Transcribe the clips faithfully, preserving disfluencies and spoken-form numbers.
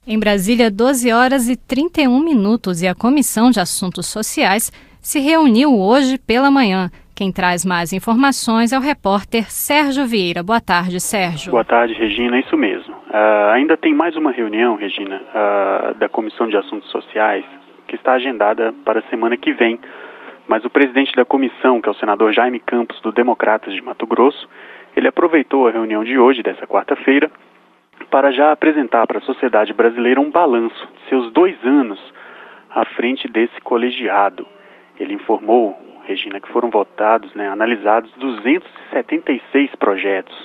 Em Brasília, doze horas e trinta e um minutos e a Comissão de Assuntos Sociais se reuniu hoje pela manhã. Quem traz mais informações é o repórter Sérgio Vieira. Boa tarde, Sérgio. Boa tarde, Regina. Isso mesmo. Uh, ainda tem mais uma reunião, Regina, uh, da Comissão de Assuntos Sociais, que está agendada para a semana que vem. Mas o presidente da comissão, que é o senador Jaime Campos, do Democratas de Mato Grosso, ele aproveitou a reunião de hoje, dessa quarta-feira, para já apresentar para a sociedade brasileira um balanço de seus dois anos à frente desse colegiado. Ele informou, Regina, que foram votados, né, analisados duzentos e setenta e seis projetos.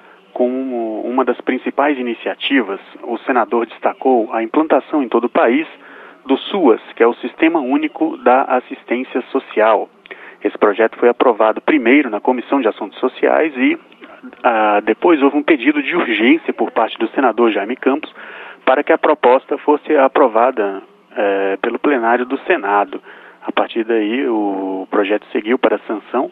Como uma das principais iniciativas, o senador destacou a implantação em todo o país do SUAS, que é o Sistema Único da Assistência Social. Esse projeto foi aprovado primeiro na Comissão de Assuntos Sociais e ah, depois houve um pedido de urgência por parte do senador Jaime Campos para que a proposta fosse aprovada eh, pelo plenário do Senado. A partir daí, o projeto seguiu para a sanção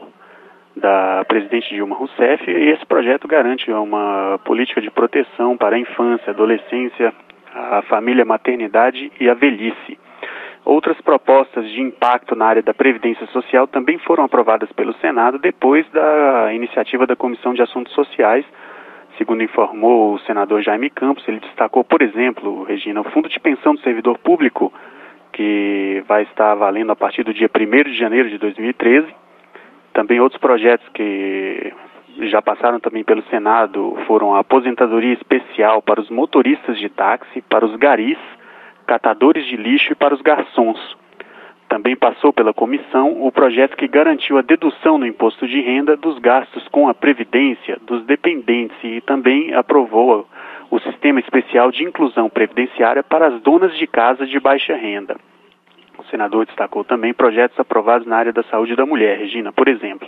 da presidente Dilma Rousseff e esse projeto garante uma política de proteção para a infância, adolescência, a família, a maternidade e a velhice. Outras propostas de impacto na área da Previdência Social também foram aprovadas pelo Senado depois da iniciativa da Comissão de Assuntos Sociais. Segundo informou o senador Jaime Campos, ele destacou, por exemplo, Regina, o Fundo de Pensão do Servidor Público, que vai estar valendo a partir do dia primeiro de janeiro de dois mil e treze. Também outros projetos que já passaram também pelo Senado foram a aposentadoria especial para os motoristas de táxi, para os garis, catadores de lixo e para os garçons. Também passou pela comissão o projeto que garantiu a dedução no imposto de renda dos gastos com a previdência dos dependentes e também aprovou o Sistema Especial de Inclusão Previdenciária para as donas de casa de baixa renda. O senador destacou também projetos aprovados na área da saúde da mulher, Regina, por exemplo.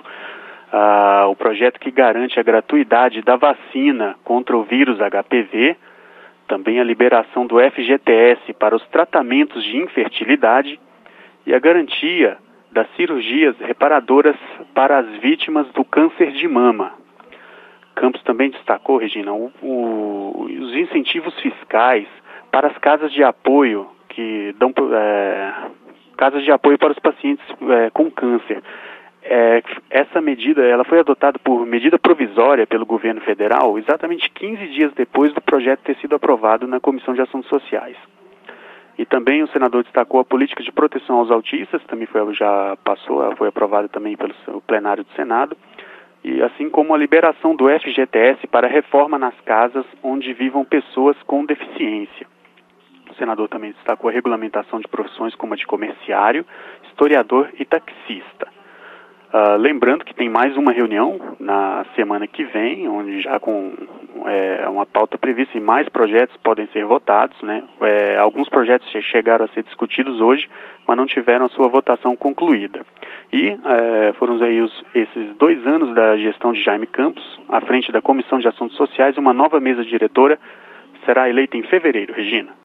Uh, o projeto que garante a gratuidade da vacina contra o vírus H P V, também a liberação do F G T S para os tratamentos de infertilidade e a garantia das cirurgias reparadoras para as vítimas do câncer de mama. Campos também destacou, Regina, o, o, os incentivos fiscais para as casas de apoio que dão é, casas de apoio para os pacientes é, com câncer. É, essa medida ela foi adotada por medida provisória pelo governo federal exatamente quinze dias depois do projeto ter sido aprovado na Comissão de Assuntos Sociais. E também o senador destacou a política de proteção aos autistas, também foi, já passou, foi aprovada também pelo plenário do Senado, e assim como a liberação do F G T S para reforma nas casas onde vivam pessoas com deficiência. O senador também destacou a regulamentação de profissões como a de comerciário, historiador e taxista. Uh, lembrando que tem mais uma reunião na semana que vem, onde já com é, uma pauta prevista e mais projetos podem ser votados, né? É, alguns projetos chegaram a ser discutidos hoje, mas não tiveram a sua votação concluída. E é, foram aí os, esses dois anos da gestão de Jaime Campos, à frente da Comissão de Assuntos Sociais. Uma nova mesa diretora será eleita em fevereiro, Regina.